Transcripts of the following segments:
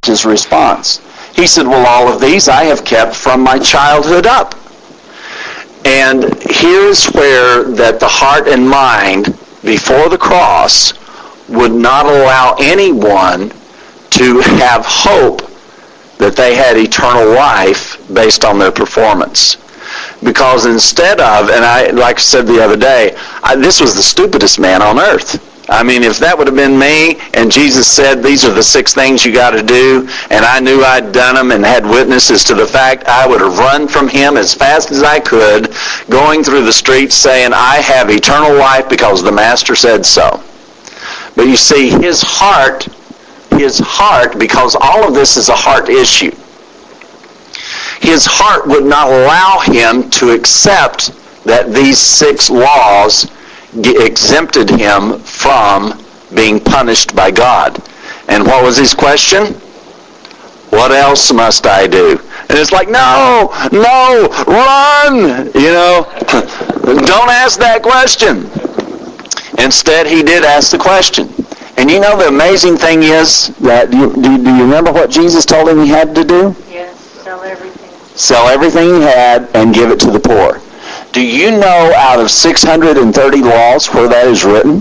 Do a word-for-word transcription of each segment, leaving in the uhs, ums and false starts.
his response. He said, well, all of these I have kept from my childhood up. And here's where that the heart and mind before the cross would not allow anyone to have hope that they had eternal life based on their performance. Because instead of, and I, like I said the other day, I, this was the stupidest man on earth. I mean, if that would have been me, and Jesus said, these are the six things you got to do, and I knew I'd done them and had witnesses to the fact, I would have run from him as fast as I could, going through the streets saying, I have eternal life because the Master said so. But you see, his heart, his heart, because all of this is a heart issue, his heart would not allow him to accept that these six laws exempted him from being punished by God. And what was his question? What else must I do? And it's like, no, no, run! You know, don't ask that question. Instead, he did ask the question. And you know the amazing thing is that, do you, do, do you remember what Jesus told him he had to do? Yes, sell everything. Sell everything he had and give it to the poor. Do you know out of six hundred thirty laws where that is written?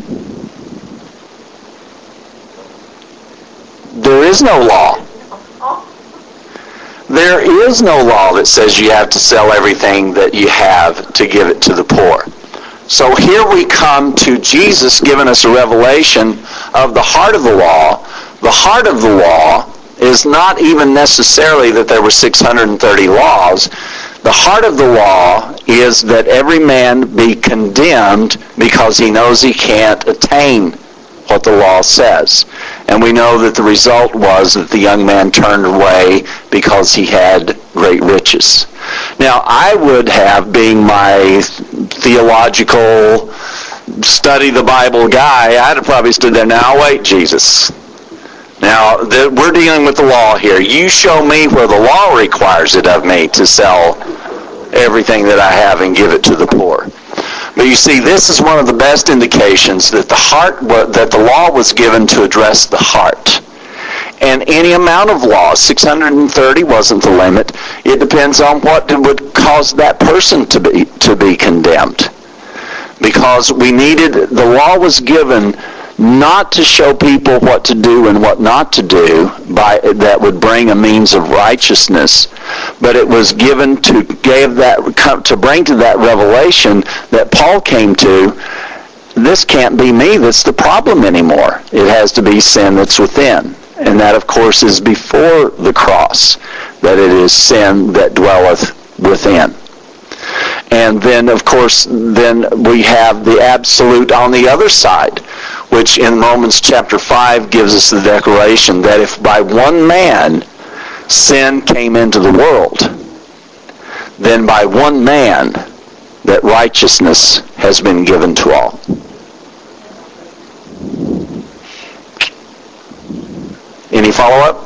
There is no law. There is no law that says you have to sell everything that you have to give it to the poor. So here we come to Jesus giving us a revelation of the heart of the law. The heart of the law is not even necessarily that there were six hundred thirty laws. The heart of the law is that every man be condemned because he knows he can't attain what the law says. And we know that the result was that the young man turned away because he had great riches. Now, I would have, being my theological, study the Bible guy, I'd have probably stood there, now wait, Jesus. Now, the, we're dealing with the law here. You show me where the law requires it of me to sell everything that I have and give it to the poor. But you see, this is one of the best indications that the heart, that the law was given to address the heart. And any amount of law, six hundred thirty wasn't the limit. It depends on what would cause that person to be to be condemned. Because we needed, the law was given not to show people what to do and what not to do by that would bring a means of righteousness, but it was given to give that to bring to that revelation that Paul came to. This can't be me that's the problem anymore. It has to be sin that's within. And that, of course, is before the cross, that it is sin that dwelleth within. And then, of course, then we have the absolute on the other side, which in Romans chapter five gives us the declaration that if by one man sin came into the world, then by one man that righteousness has been given to all. Any follow-up?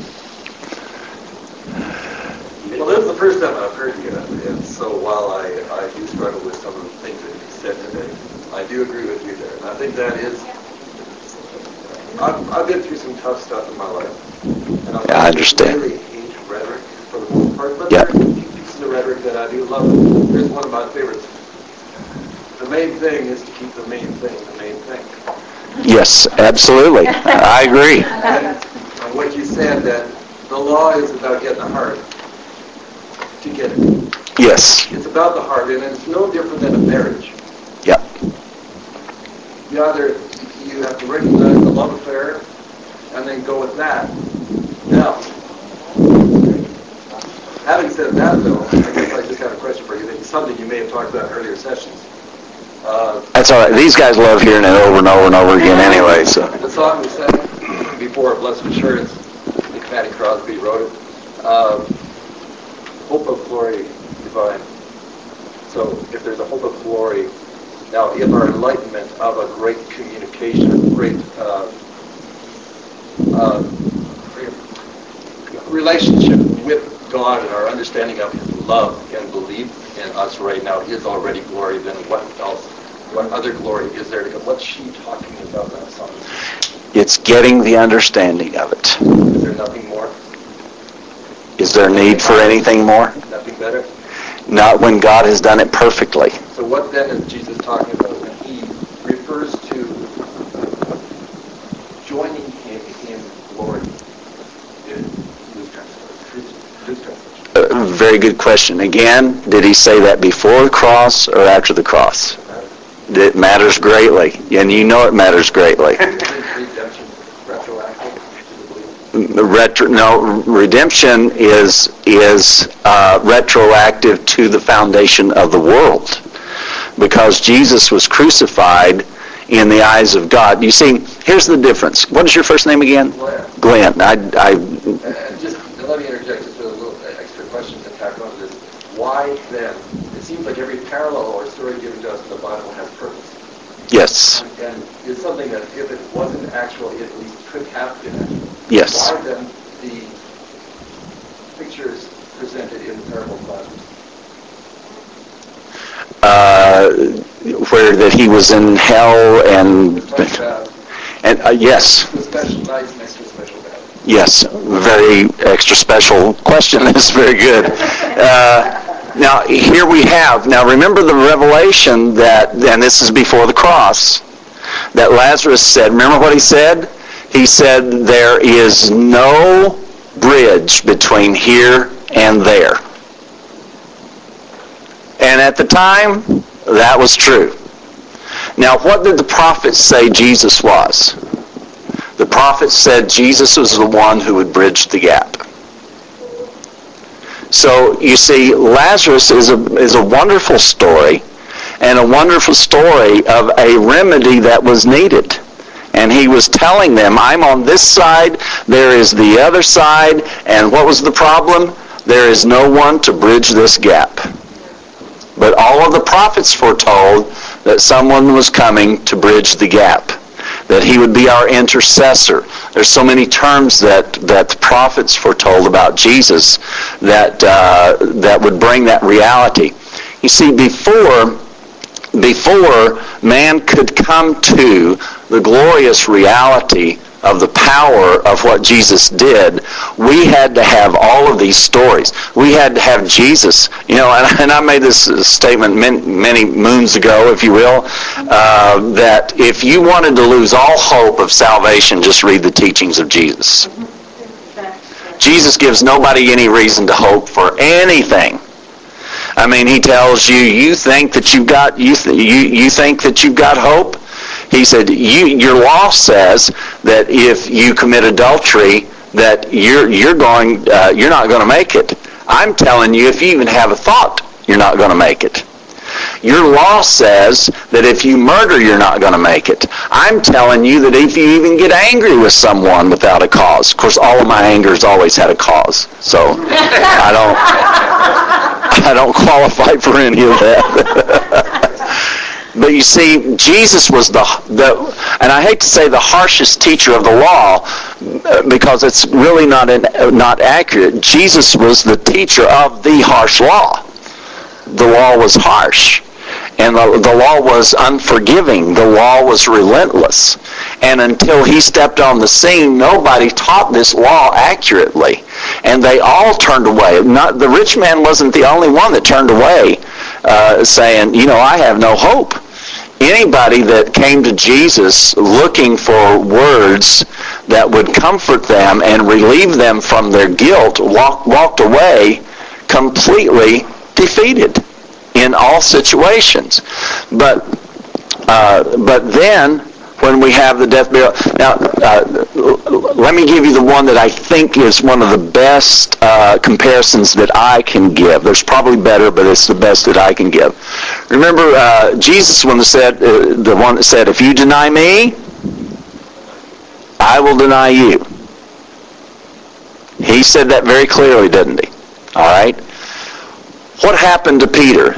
Well, this is the first time I've heard you, and so while I, I do struggle with some of the things that you said today, I do agree with you there. And I think that is, I've, I've been through some tough stuff in my life. And I've yeah, I understand. really hate rhetoric for the most part, but yep. there are a few pieces of rhetoric that I do love. Here's one of my favorites. The main thing is to keep the main thing the main thing. Yes, absolutely. I agree. And, and what you said, that the law is about getting the heart to get it. Yes. It's about the heart, and it's no different than a marriage. Yep. You either, you have to recognize the love affair and then go with that. Now, having said that, though, I guess I just got a question for you. It's something you may have talked about in earlier sessions. Uh, That's all right. These guys love hearing it over and over and over again anyway. So the song we sang before, Blessed Assurance, I think Matty Crosby wrote it. Uh, hope of glory divine. So if there's a hope of glory, now if our enlightenment of a great communication, great uh, uh, relationship with God and our understanding of His love and belief in us right now is already glory, then what else? What other glory is there? What's she talking about in that song? it's getting the understanding of it. Is there nothing more? Is there a need for anything more? Nothing better? Not when God has done it perfectly. So what then is Jesus talking about when he refers to joining him in glory? In Luke translation. Uh, very good question. Again, did he say that before the cross or after the cross? It matters greatly, and you know it matters greatly. Redemption retroactive to the believer? Retro, no, redemption is is uh, retroactive to the foundation of the world, because Jesus was crucified in the eyes of God. You see, here's the difference. What is your first name again? Glenn. Glenn. I, I, uh, just let me interject just with a little extra question to tack on to this. Why then? It seems like every parallel or story given to us in the Bible has purpose. yes. And it's something that if it wasn't actual, it at least could have been actual. Yes. Why then the pictures presented in the parable of Lazarus? Uh, where that he was in hell and Like, uh, and uh, yes. the special nights next to a special bed. Yes, very extra special question. That's very good. Uh, now, here we have, now remember the revelation that, and this is before the cross, that Lazarus said, remember what he said? He said, there is no bridge between here and there. And at the time, that was true. Now, what did the prophets say Jesus was? The prophets said Jesus was the one who would bridge the gap. So, you see, Lazarus is a, is a wonderful story, and a wonderful story of a remedy that was needed. And he was telling them, I'm on this side, there is the other side, and what was the problem? There is no one to bridge this gap. But all of the prophets foretold that someone was coming to bridge the gap, that he would be our intercessor. There's so many terms that, that the prophets foretold about Jesus that uh, that would bring that reality. You see, before before man could come to the glorious reality of the power of what Jesus did, we had to have all of these stories. We had to have Jesus. You know, and, and I made this statement many, many moons ago, if you will, uh, that if you wanted to lose all hope of salvation, just read the teachings of Jesus. Jesus gives nobody any reason to hope for anything. I mean, he tells you, you think that you've got, you, th- you, you think that you've got hope? He said, you, your law says that if you commit adultery, that you're you're going uh, you're not going to make it. I'm telling you, if you even have a thought, you're not going to make it. Your law says that if you murder, you're not going to make it. I'm telling you that if you even get angry with someone without a cause, of course, all of my anger has always had a cause, so I don't I don't qualify for any of that. But you see, Jesus was the, the, and I hate to say the harshest teacher of the law, because it's really not an, not accurate. Jesus was the teacher of the harsh law. The law was harsh, and the, the law was unforgiving. The law was relentless. And until he stepped on the scene, nobody taught this law accurately. And they all turned away. Not, the rich man wasn't the only one that turned away, uh, saying, you know, I have no hope. Anybody that came to Jesus looking for words that would comfort them and relieve them from their guilt walk, walked away completely defeated in all situations. But uh, but then when we have the death, burial, now uh, let me give you the one that I think is one of the best uh, comparisons that I can give. There's probably better, but it's the best that I can give. Remember, uh, Jesus, when said, uh, the one that said, "If you deny me, I will deny you." He said that very clearly, didn't he? All right. What happened to Peter?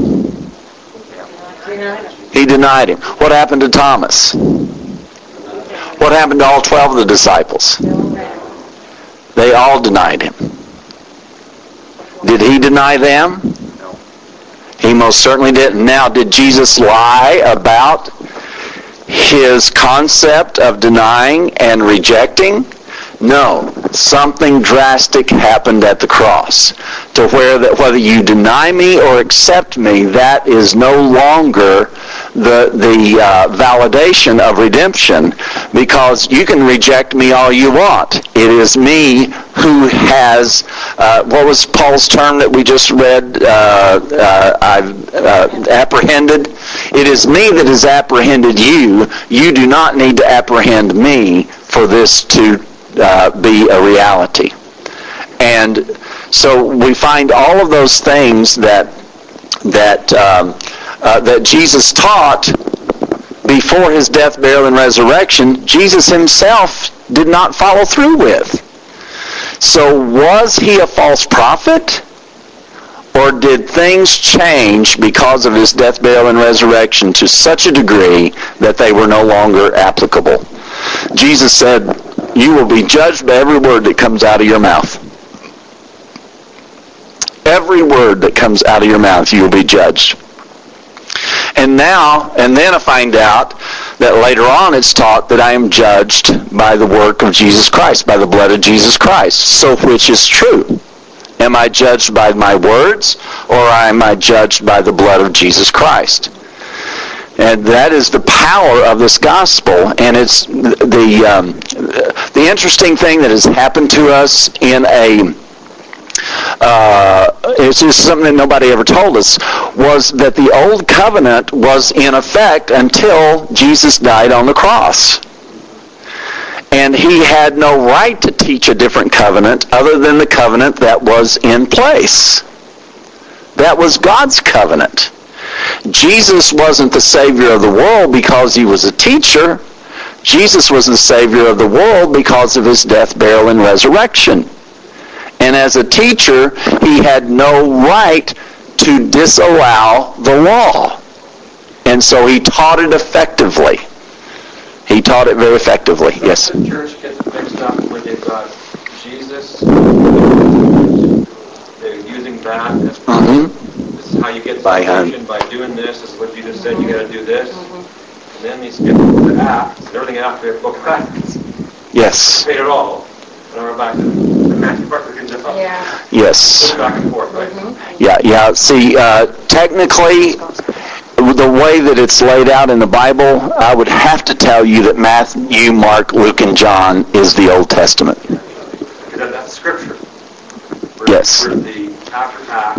He denied him. What happened to Thomas? What happened to all twelve of the disciples? They all denied him. Did he deny them? No. He most certainly didn't. Now, did Jesus lie about his concept of denying and rejecting? No, something drastic happened at the cross, to where that whether you deny me or accept me, that is no longer the the uh, validation of redemption, because you can reject me all you want. It is me who has, uh, what was Paul's term that we just read, uh, uh, I've uh, apprehended? It is me that has apprehended you. You do not need to apprehend me for this to uh, be a reality. And so we find all of those things that that um, uh, that Jesus taught before his death, burial, and resurrection. Jesus himself did not follow through with. So was he a false prophet? Or did things change because of his death, burial, and resurrection to such a degree that they were no longer applicable? Jesus said, you will be judged by every word that comes out of your mouth. Every word that comes out of your mouth, you will be judged. And now, and then I find out that later on it's taught that I am judged by the work of Jesus Christ, by the blood of Jesus Christ. So which is true? Am I judged by my words, or am I judged by the blood of Jesus Christ? And that is the power of this gospel. And it's the um, the interesting thing that has happened to us in a Uh, it's just something that nobody ever told us, was that the old covenant was in effect until Jesus died on the cross. And he had no right to teach a different covenant other than the covenant that was in place. That was God's covenant. Jesus wasn't the Savior of the world because he was a teacher. Jesus was the Savior of the world because of his death, burial, and resurrection. And as a teacher, he had no right to disallow the law. And so he taught it effectively. He taught it very effectively. So yes? The church gets mixed up when they've got Jesus, they're using that as mm-hmm. This is how you get by salvation, by doing this. This is what Jesus said, you got to do this. Mm-hmm. And then they skip the Acts, and everything after the book of Acts. Yes. Paid it all. And now we're back to the Matthew, Mark, Luke, and John. Yeah. Yes. Go back and forth, right? Mm-hmm. Yeah, yeah. See, uh, technically, the way that it's laid out in the Bible, I would have to tell you that Matthew, Mark, Luke, and John is the Old Testament. Because that, that's Scripture. We're, Yes. We're the after Acts,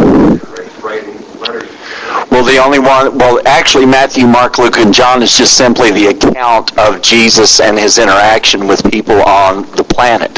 writing letters. Well, the only one, well, actually, Matthew, Mark, Luke, and John is just simply the account of Jesus and his interaction with people on the planet.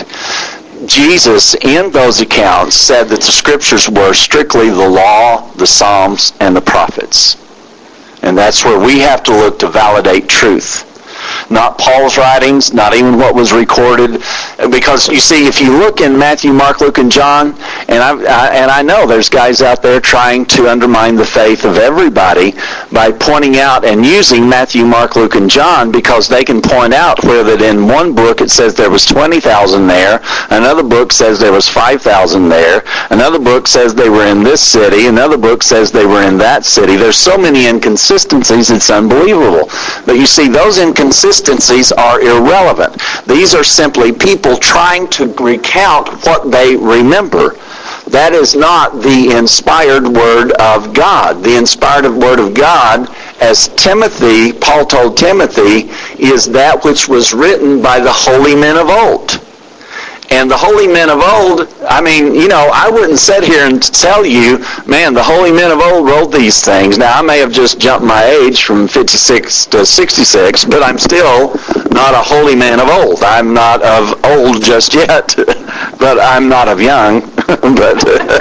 Jesus, in those accounts, said that the Scriptures were strictly the law, the Psalms, and the prophets. And that's where we have to look to validate truth. Not Paul's writings, not even what was recorded. Because, you see, if you look in Matthew, Mark, Luke, and John, and I, I, and I know there's guys out there trying to undermine the faith of everybody by pointing out and using Matthew, Mark, Luke, and John, because they can point out where that in one book it says there was twenty thousand there, another book says there was five thousand there, another book says they were in this city, another book says they were in that city. There's so many inconsistencies, it's unbelievable. But you see, those inconsistencies are irrelevant. These are simply people trying to recount what they remember. That is not the inspired Word of God. The inspired Word of God, as Timothy, Paul told Timothy, is that which was written by the holy men of old. And the holy men of old, I mean, you know, I wouldn't sit here and tell you, man, the holy men of old wrote these things. Now, I may have just jumped my age from fifty-six to sixty-six, but I'm still not a holy man of old. I'm not of old just yet, but I'm not of young. but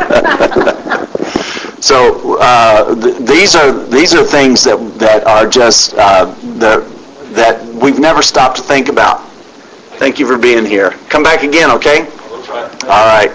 So uh, th- these are these are things that that are just uh, the, that we've never stopped to think about. Thank you for being here. Come back again, okay? We'll try. All right.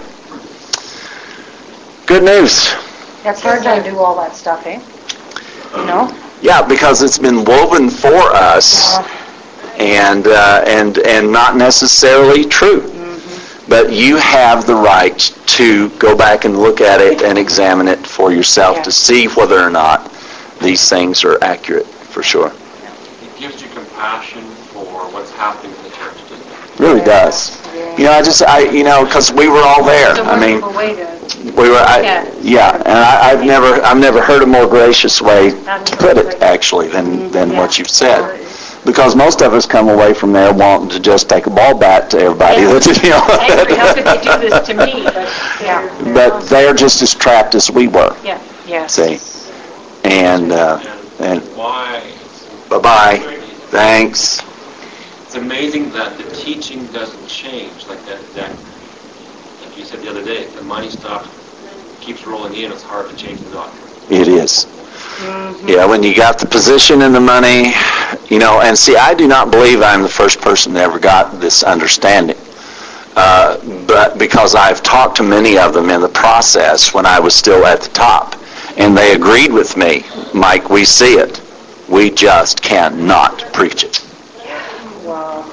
Good news. That's hard to do all that stuff, eh? You know? Yeah, because it's been woven for us, and uh, and and not necessarily true. Mm-hmm. But you have the right to go back and look at it and examine it for yourself yeah. to see whether or not these things are accurate, for sure. It gives you compassion. passion for what's happening in the church, doesn't it? Really does. Yeah. You know, I just, I, you know, because we were all there. It's a I mean, wonderful way to, we were, I, Yeah. yeah, and I, I've never, I've never heard a more gracious way to put it, actually, than, than what you've said. Because most of us come away from there wanting to just take a ball bat to everybody. Yeah. That's, you know, angry, how could they do this to me? But, yeah. they're- but they're just as trapped as we were. Yeah, yes. See? And, uh, and, Why? bye-bye. Thanks. It's amazing that the teaching doesn't change. Like that, that, like you said the other day, the money stuff keeps rolling in. It's hard to change the doctrine. It is. Yeah, when you got the position and the money, you know, and see, I do not believe I'm the first person that ever got this understanding. Uh, but because I've talked to many of them in the process when I was still at the top, and they agreed with me, Mike, we see it. We just cannot preach it. Wow.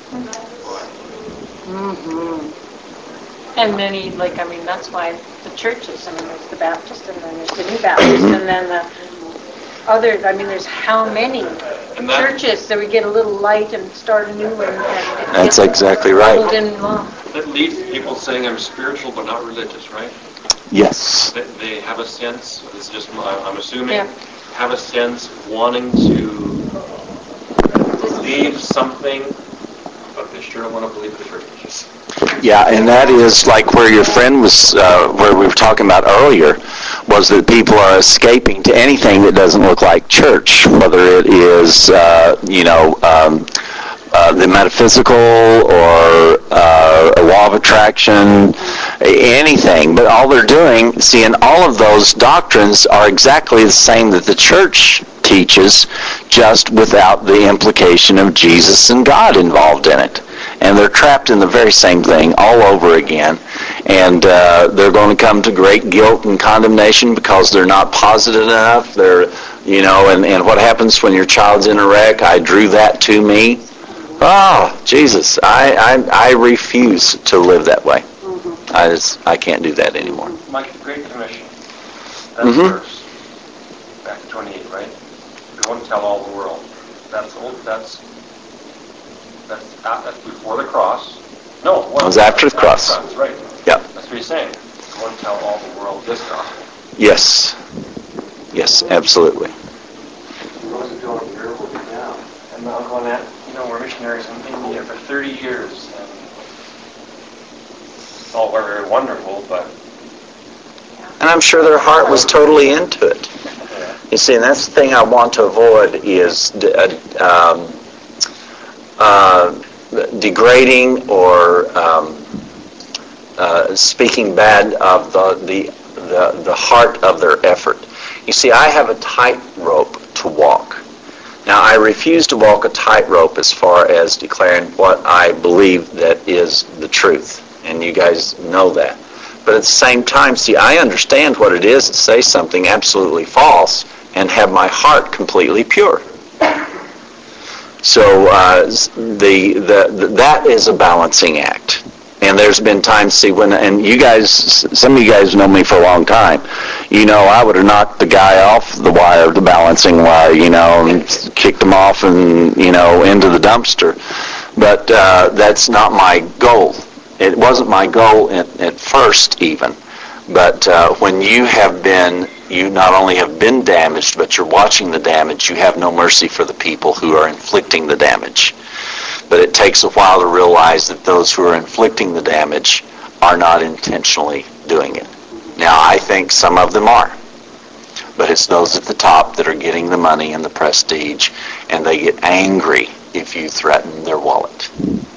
hmm And many, like, I mean, that's why the churches, I mean, there's the Baptist, and then there's the New Baptist, and then the others, I mean, there's how many And that- churches that we get a little light and start a new one. And it That's gets exactly right. rolled in long. That leads to people saying I'm spiritual but not religious, right? Yes. They, they have a sense, this is just, my- I'm assuming, Yeah. have a sense of wanting to believe something, but they sure don't want to believe the church. Yeah, and that is like where your friend was, uh, where we were talking about earlier, was that people are escaping to anything that doesn't look like church, whether it is, uh, you know, um, uh, the metaphysical or uh, a law of attraction, anything. But all they're doing, see, and all of those doctrines are exactly the same that the church teaches, just without the implication of Jesus and God involved in it. And they're trapped in the very same thing all over again. And uh, they're going to come to great guilt and condemnation because they're not positive enough. They're, you know, and, and what happens when your child's in a wreck? I drew that to me. Oh, Jesus, I, I, I refuse to live that way. I just, I can't do that anymore. Mike, the Great Commission, that Mhm. verse, back to twenty-eight, right? Go and tell all the world. That's old, that's, that's, uh, that's before the cross. No, It was after the cross. Right. Yep. That's what he's saying. Go and tell all the world this gospel. Yes. Yes, absolutely. What is doing here will be now. And I'll go on that. You know, we're missionaries in India for thirty years, and it's all very, very wonderful, but And I'm sure their heart was totally into it. You see, and that's the thing I want to avoid is uh, um, uh, degrading or um, uh, speaking bad of the, the the the heart of their effort. You see, I have a tightrope to walk. Now, I refuse to walk a tightrope as far as declaring what I believe that is the truth, and you guys know that. But at the same time, see, I understand what it is to say something absolutely false and have my heart completely pure. So uh, the, the the that is a balancing act. And there's been times, see, when, and you guys, some of you guys know me for a long time. You know, I would have knocked the guy off the wire, the balancing wire, you know, and kicked him off and, you know, into the dumpster. But uh, that's not my goal. It wasn't my goal at, at first even. But uh, when you have been, you not only have been damaged, but you're watching the damage, you have no mercy for the people who are inflicting the damage. But it takes a while to realize that those who are inflicting the damage are not intentionally doing it. Now, I think some of them are. But it's those at the top that are getting the money and the prestige, and they get angry if you threaten their wallet.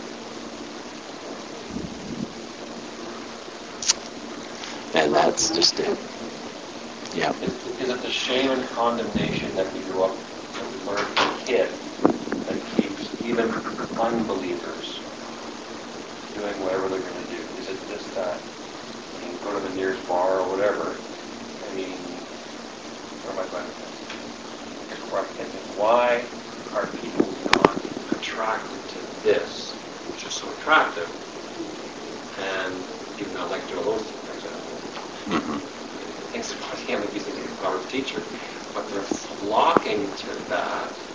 And that's just it. Yeah. is, is it the shame and condemnation that we grew up, that we learned as a kid, that keeps even unbelievers doing whatever they're going to do? Is it just that, I mean, go to the nearest bar or whatever? I mean, where am I going with this? I guess where I'm thinking, why are people not attracted to this, which is so attractive? And even though I like Joel Osteen, for example, Mm-hmm. thinks about him, like he's a power teacher, but they're flocking to that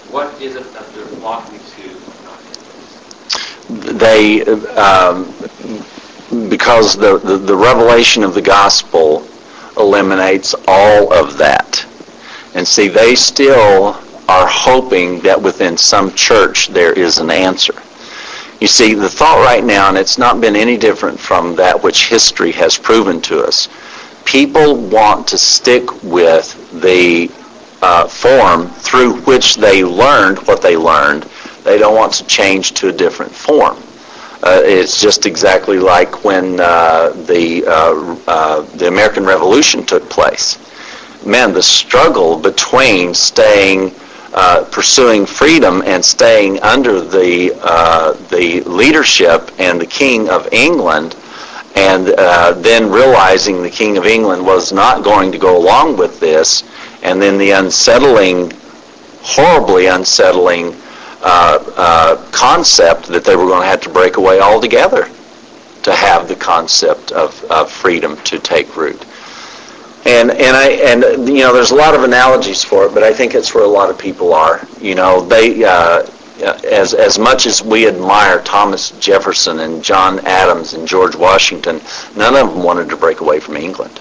What is it that they're flocking to not get this? They, um, because the, the, the revelation of the gospel eliminates all of that. And see, they still are hoping that within some church there is an answer. You see, the thought right now, and it's not been any different from that which history has proven to us, people want to stick with the uh, form through which they learned what they learned. They don't want to change to a different form. Uh, it's just exactly like when uh, the uh, uh, the American Revolution took place. Man, the struggle between staying, uh, pursuing freedom and staying under the uh, the leadership and the King of England, and uh, then realizing the King of England was not going to go along with this, and then the unsettling, horribly unsettling uh, uh, concept that they were going to have to break away altogether to have the concept of, of freedom to take root. And and I and you know, there's a lot of analogies for it, but I think it's where a lot of people are. You know, they uh, as as much as we admire Thomas Jefferson and John Adams and George Washington, none of them wanted to break away from England.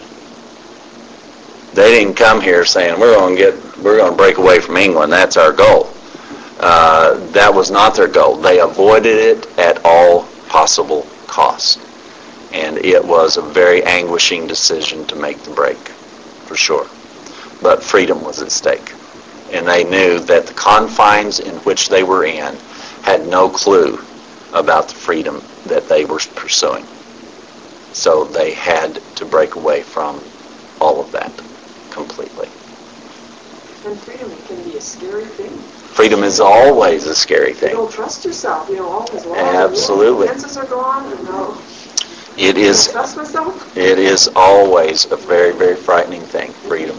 They didn't come here saying we're going to get we're going to break away from England. That's our goal. Uh, that was not their goal. They avoided it at all possible cost. And it was a very anguishing decision to make the break, for sure. But freedom was at stake. And they knew that the confines in which they were in had no clue about the freedom that they were pursuing. So they had to break away from all of that completely. And freedom can be a scary thing. Freedom is always a scary thing. You don't trust yourself, you know, all is wrong. Absolutely. The fences are gone, and no. It is, Trust myself? it is always a very, very frightening thing, freedom.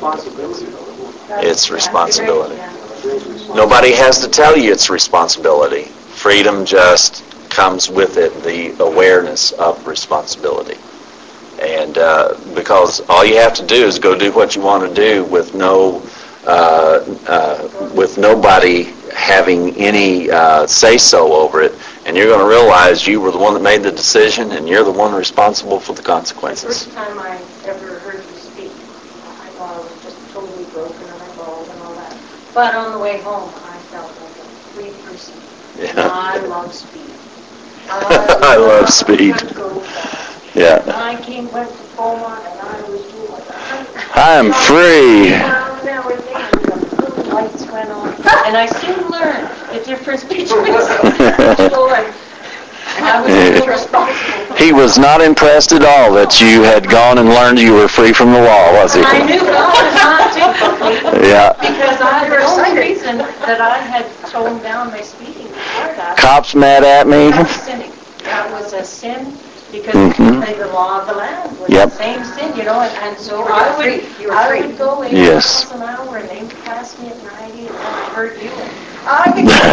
It's responsibility. Nobody has to tell you it's responsibility. Freedom just comes with it, the awareness of responsibility. And uh, because all you have to do is go do what you want to do with no, uh, uh, with nobody having any uh, say-so over it, and you're going to realize you were the one that made the decision, and you're the one responsible for the consequences. The first time I ever heard you speak, I thought I was just totally broken and I bawled and all that. But on the way home, I felt like a free person. Yeah. And I love speed. I love speed. I go fast. Yeah. And I came, went to Beaumont, and I was doing like a I'm free. and everything, and the little lights went on. And I soon learned the difference between spiritual and I was a little responsible. He was not impressed at all that you had gone and learned you were free from the law, was he? And I knew God was not taking me. Yeah. Because I, the only reason that I had toned down my speeding before that, Cops mad at me. I was sinning. That was a sin because Mhm. the law of the land was Yep. the same sin, you know, and, and so were I would, free. You were I free. would go eighty Yes. miles an hour and they would pass me at ninety and then I heard you and I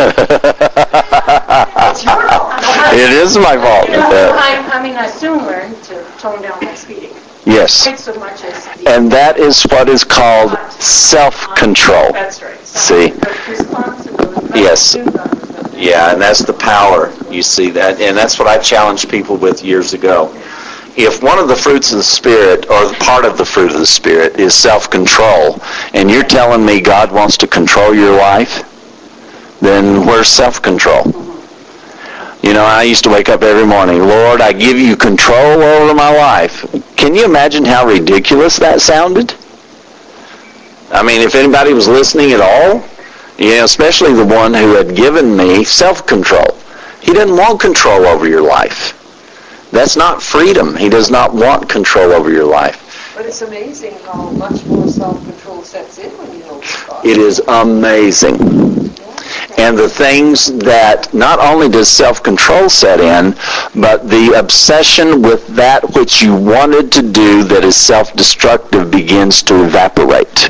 it's your fault. It is my fault. You know, I, I mean, I soon learned to tone down my speeding. Yes. Quite so much as the And that is what is called self-control. That's right. See? The responsibility. Yes. Yeah, and that's the power. You see that, and that's what I challenged people with years ago. If one of the fruits of the Spirit, or part of the fruit of the Spirit, is self-control, and you're telling me God wants to control your life, then where's self-control? You know, I used to wake up every morning, Lord, I give you control over my life. Can you imagine how ridiculous that sounded? I mean, if anybody was listening at all, you know, especially the one who had given me self-control. He doesn't want control over your life. That's not freedom. He does not want control over your life. But it's amazing how much more self-control sets in when you know God. It is amazing. And the things that not only does self-control set in, but the obsession with that which you wanted to do that is self-destructive begins to evaporate.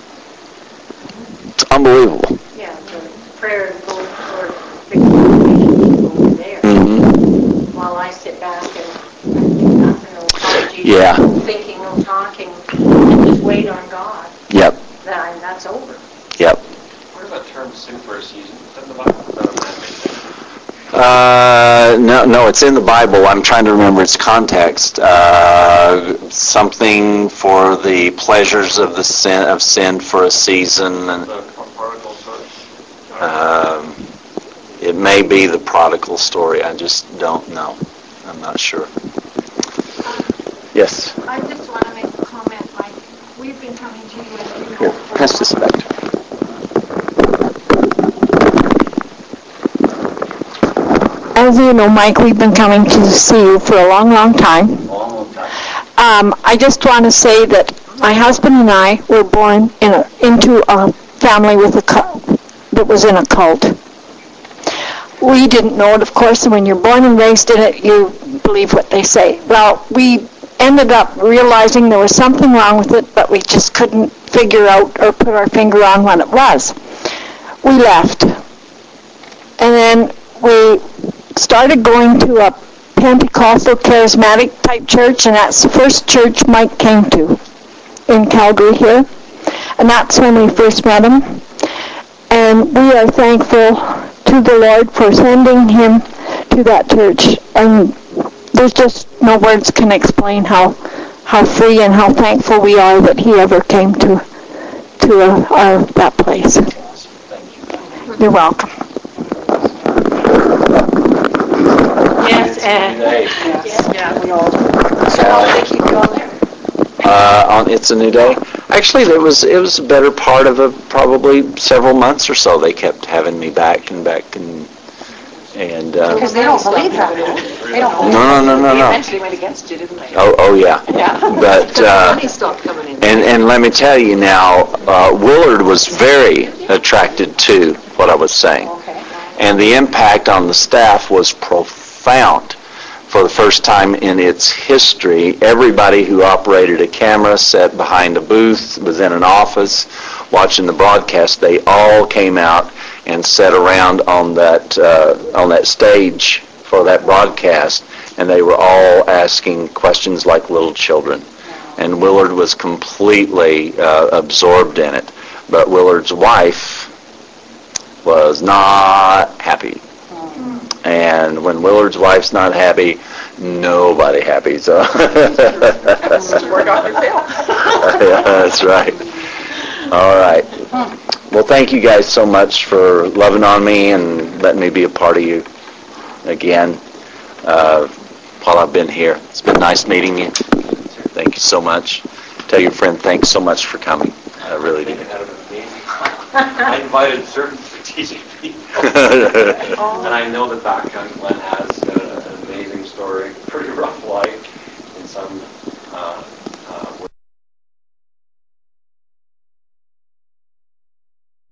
It's unbelievable. Yeah, the prayer to go for victory over there. Mm-hmm. While I sit back and do nothing, no apologies, Yeah. no thinking, no talking, and just wait on God. Yep. Then that's over. Yep. Where does that term super Uh, no, no, it's in the Bible. I'm trying to remember its context. Uh, something for the pleasures of the sin of sin for a season, and The prodigal son. um, it may be the prodigal story. I just don't know. I'm not sure. Yes. I just want to make a comment, like, we've been coming to you as you know. Here, for pass this a while. back to me. As you know, Mike, we've been coming to see you for a long, long time. Long time. Um, I just want to say that my husband and I were born in a, into a family with a cult, that was in a cult. We didn't know it, of course, and when you're born and raised in it, you believe what they say. Well, we ended up realizing there was something wrong with it, but we just couldn't figure out or put our finger on what it was. We left. And then we started going to a Pentecostal charismatic type church, and that's the first church Mike came to in Calgary here. And that's when we first met him. And we are thankful to the Lord for sending him to that church. And there's just no words can explain how how free and how thankful we are that he ever came to to uh, our, that place. You're welcome. Yes, and, Today. Yeah, we all. So how do they keep you on there? Uh, on It's a New Day. Actually, there was it was a better part of a, probably several months or so. They kept having me back and back and and. Uh, Because they don't believe that. They don't believe No, no, no, no, They no. eventually went against you, didn't they? oh, oh yeah. Yeah. But Because the uh, money stopped coming in. and and let me tell you now, uh, Willard was very attracted to what I was saying, Okay. and the impact on the staff was profound. For the first time in its history, everybody who operated a camera, sat behind a booth, was in an office, watching the broadcast, they all came out and sat around on that uh, on that stage for that broadcast, and they were all asking questions like little children. And Willard was completely uh, absorbed in it. But Willard's wife was not happy. And when Willard's wife's not happy, nobody happy. So Work on your bill. yeah, that's right. All right. Well, thank you guys so much for loving on me and letting me be a part of you again uh, while I've been here. It's been nice meeting you. Thank you so much. Tell your friend thanks so much for coming. I really do. It had an amazing time. I invited certain strategic people. And I know the background Glenn has uh, an amazing story, pretty rough life in some uh,